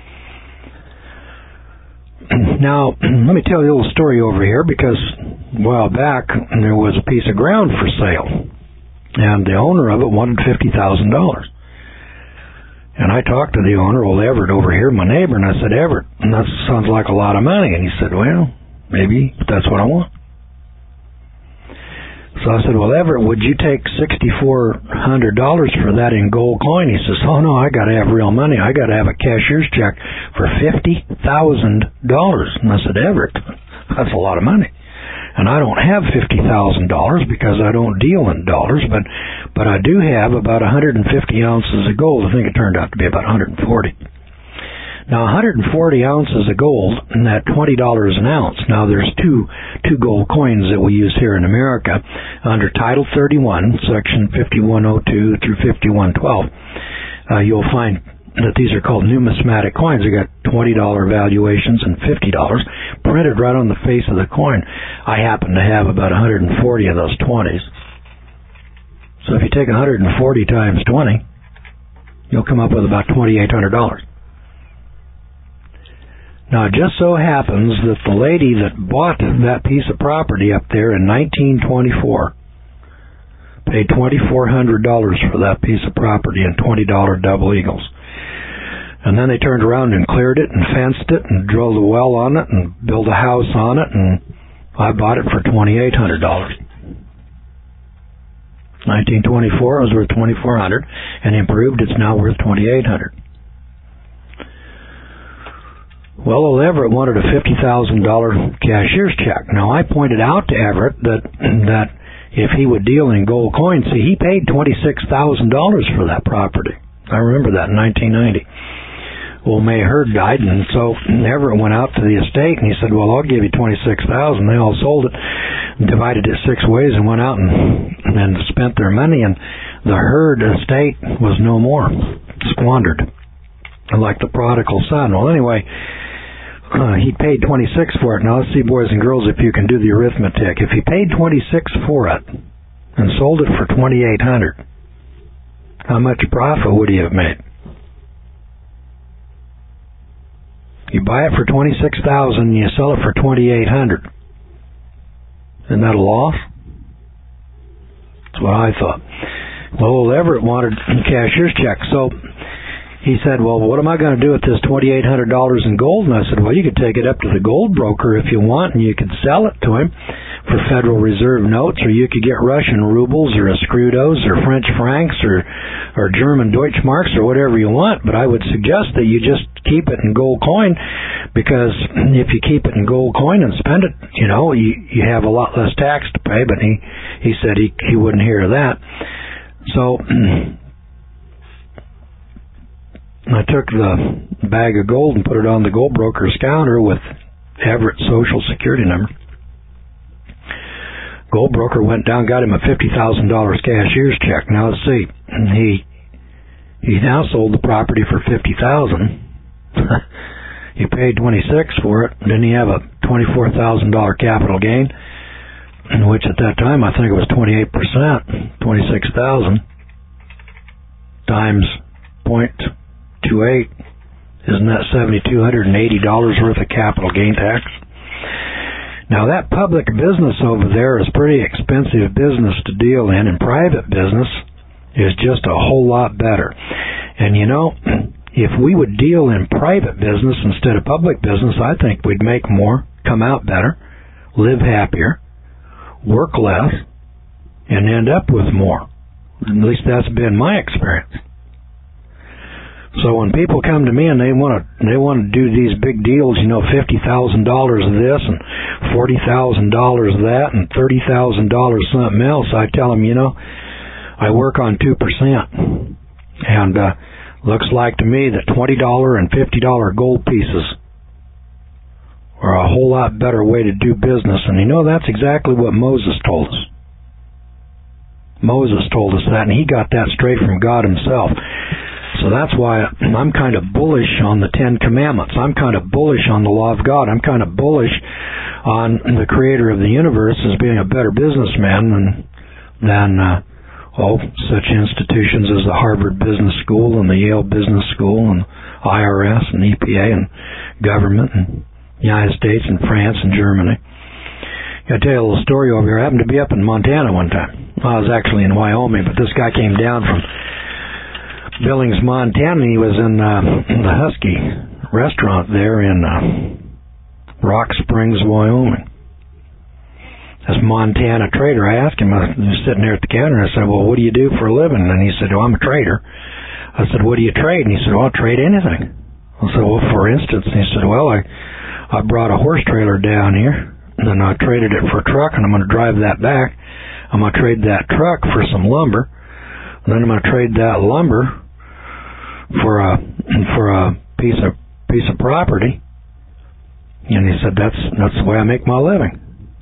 Now, let me tell you a little story over here, because a while back there was a piece of ground for sale, and the owner of it wanted $50,000. And I talked to the owner, old Everett over here, my neighbor, and I said, Everett, that sounds like a lot of money. And he said, well, maybe that's what I want. So I said, well, Everett, would you take $6,400 for that in gold coin? He says, oh, no, I got to have real money. I got to have a cashier's check for $50,000. And I said, Everett, that's a lot of money. And I don't have $50,000 because I don't deal in dollars, but I do have about 150 ounces of gold. I think it turned out to be about 140. Now, 140 ounces of gold, and at $20 an ounce. Now, there's two gold coins that we use here in America under Title 31, Section 5102 through 5112. You'll find that these are called numismatic coins. They got $20 valuations and $50 printed right on the face of the coin. I happen to have about 140 of those 20s. So if you take 140 times 20, you'll come up with about $2,800. Now, it just so happens that the lady that bought that piece of property up there in 1924 paid $2,400 for that piece of property in $20 double eagles. And then they turned around and cleared it and fenced it and drilled a well on it and built a house on it, and I bought it for $2,800. 1924 it was worth $2,400, and improved it's now worth $2,800. Well, Everett wanted a $50,000 cashier's check. Now, I pointed out to Everett that if he would deal in gold coins, see, he paid $26,000 for that property. I remember that in 1990. Well, May Hurd died, and so Everett went out to the estate, and he said, well, I'll give you $26,000. They all sold it, divided it 6 ways, and went out and spent their money, and the Hurd estate was no more, squandered, like the prodigal son. Well, anyway, he paid $26 for it. Now, let's see, boys and girls, if you can do the arithmetic. If he paid $26 for it and sold it for $2,800, how much profit would he have made? You buy it for $26,000 and you sell it for $2,800. Isn't that a loss? That's what I thought. Well, Everett wanted a cashier's check, so he said, well, what am I going to do with this $2,800 in gold? And I said, well, you could take it up to the gold broker if you want, and you could sell it to him for Federal Reserve notes, or you could get Russian rubles or escudos or French francs or German Deutschmarks or whatever you want. But I would suggest that you just keep it in gold coin, because if you keep it in gold coin and spend it, you have a lot less tax to pay. But he said he wouldn't hear that. So I took the bag of gold and put it on the gold broker's counter with Everett's Social Security number. Gold broker went down, got him a $50,000 cashier's check. Now let's see, he now sold the property for $50,000. He paid $26 for it. Didn't he have a $24,000 capital gain, which at that time I think it was 28%. 26,000 times 0.28, isn't that $7,280 worth of capital gain tax? Now, that public business over there is pretty expensive business to deal in, and private business is just a whole lot better. And if we would deal in private business instead of public business, I think we'd make more, come out better, live happier, work less, and end up with more. At least that's been my experience. So when people come to me and they want to do these big deals, $50,000 of this and $40,000 of that and $30,000 something else, I tell them, I work on 2%, and looks like to me that $20 and $50 gold pieces are a whole lot better way to do business. And that's exactly what Moses told us. Moses told us that, and he got that straight from God himself. So that's why I'm kind of bullish on the Ten Commandments. I'm kind of bullish on the law of God. I'm kind of bullish on the creator of the universe as being a better businessman than such institutions as the Harvard Business School and the Yale Business School and IRS and EPA and government and the United States and France and Germany. I'll tell you a little story over here. I happened to be up in Montana one time. I was actually in Wyoming, but this guy came down from Billings, Montana. He was in the Husky restaurant there in Rock Springs, Wyoming. this Montana trader. I asked him, I was sitting there at the counter, and I said, well, what do you do for a living? And he said, well, I'm a trader. I said, what do you trade? And he said, well, I'll trade anything. I said, well, for instance, and he said, well, I brought a horse trailer down here, and then I traded it for a truck, and I'm going to drive that back. I'm going to trade that truck for some lumber, and then I'm going to trade that lumber for a piece of property. And he said, that's the way I make my living.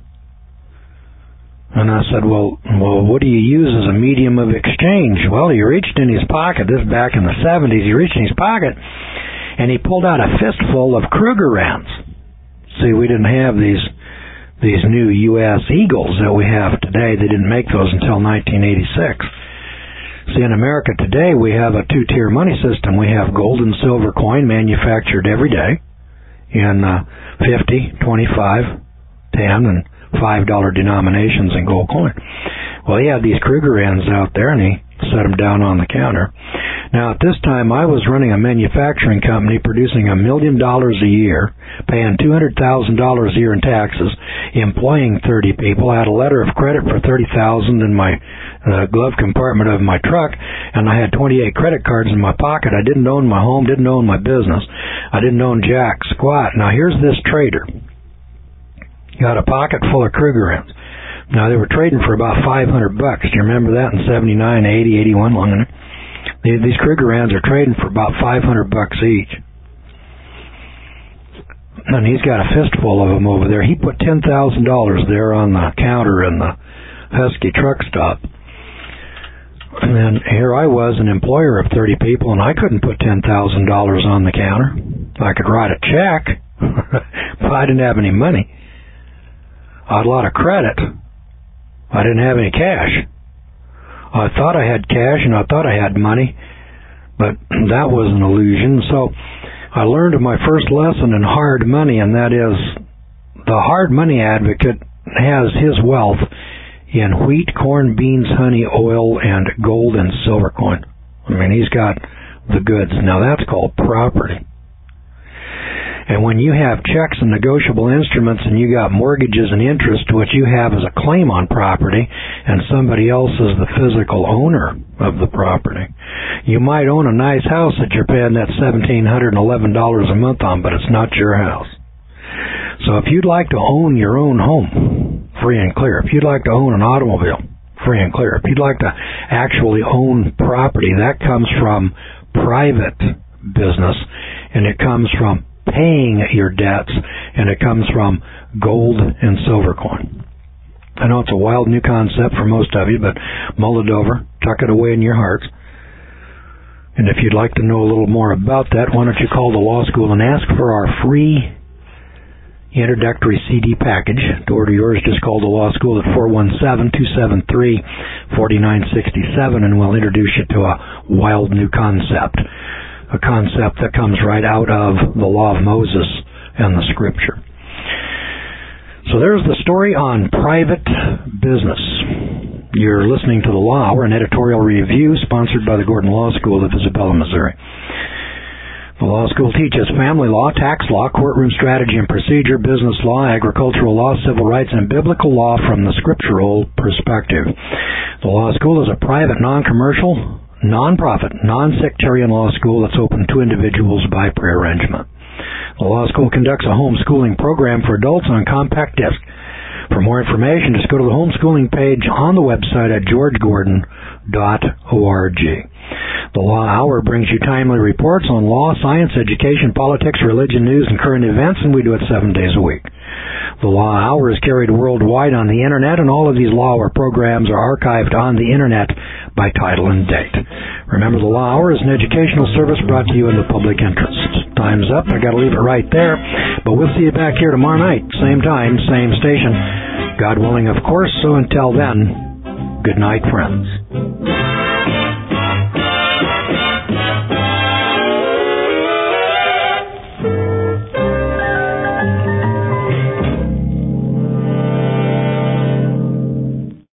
And I said, well, what do you use as a medium of exchange? Well, he reached in his pocket, this is back in the 70s, he reached in his pocket, and he pulled out a fistful of Kruger rounds. See, we didn't have these new U.S. Eagles that we have today. They didn't make those until 1986. See, in America today, we have a two-tier money system. We have gold and silver coin manufactured every day in 50, 25, 10, and $5 denominations in gold coin. Well, he had these Kruger ends out there, and he set them down on the counter. Now, at this time, I was running a manufacturing company producing $1 million a year, paying $200,000 a year in taxes, employing 30 people. I had a letter of credit for $30,000 in my glove compartment of my truck, and I had 28 credit cards in my pocket. I didn't own my home, didn't own my business. I didn't own jack squat. Now, here's this trader. Got a pocket full of Kruger ends. Now, they were trading for about $500. Do you remember that in 79, 80, 81, long enough? These Kruger ends are trading for about $500 each. And he's got a fistful of them over there. He put $10,000 there on the counter in the Husky truck stop. And then here I was, an employer of 30 people, and I couldn't put $10,000 on the counter. I could write a check, but I didn't have any money. I had a lot of credit. I didn't have any cash. I thought I had cash and I thought I had money, but that was an illusion. So I learned of my first lesson in hard money, and that is the hard money advocate has his wealth in wheat, corn, beans, honey, oil, and gold and silver coin. I mean, he's got the goods. Now that's called property. And when you have checks and negotiable instruments and you got mortgages and interest, what you have is a claim on property, and somebody else is the physical owner of the property. You might own a nice house that you're paying that $1,711 a month on, but it's not your house. So if you'd like to own your own home, free and clear, if you'd like to own an automobile, free and clear, if you'd like to actually own property, that comes from private business, and it comes from paying your debts, and it comes from gold and silver coin. I know it's a wild new concept for most of you, but mull it over, tuck it away in your hearts. And if you'd like to know a little more about that, why don't you call the law school and ask for our free introductory CD package. To order yours, just call the law school at 417-273-4967, and we'll introduce you to a wild new concept. A concept that comes right out of the law of Moses and the scripture. So there's the story on private business. You're listening to The Law Hour, an editorial review sponsored by the Gordon Law School of Isabella, Missouri. The law school teaches family law, tax law, courtroom strategy and procedure, business law, agricultural law, civil rights, and biblical law from the scriptural perspective. The law school is a private, non-commercial, non-profit, non-sectarian law school that's open to individuals by pre-arrangement. The law school conducts a homeschooling program for adults on compact disc. For more information, just go to the homeschooling page on the website at georgegordon.org. The Law Hour brings you timely reports on law, science, education, politics, religion, news, and current events, and we do it 7 days a week. The Law Hour is carried worldwide on the Internet, and all of these Law Hour programs are archived on the Internet by title and date. Remember, the Law Hour is an educational service brought to you in the public interest. Time's up. I got to leave it right there. But we'll see you back here tomorrow night, same time, same station. God willing, of course. So until then, good night, friends.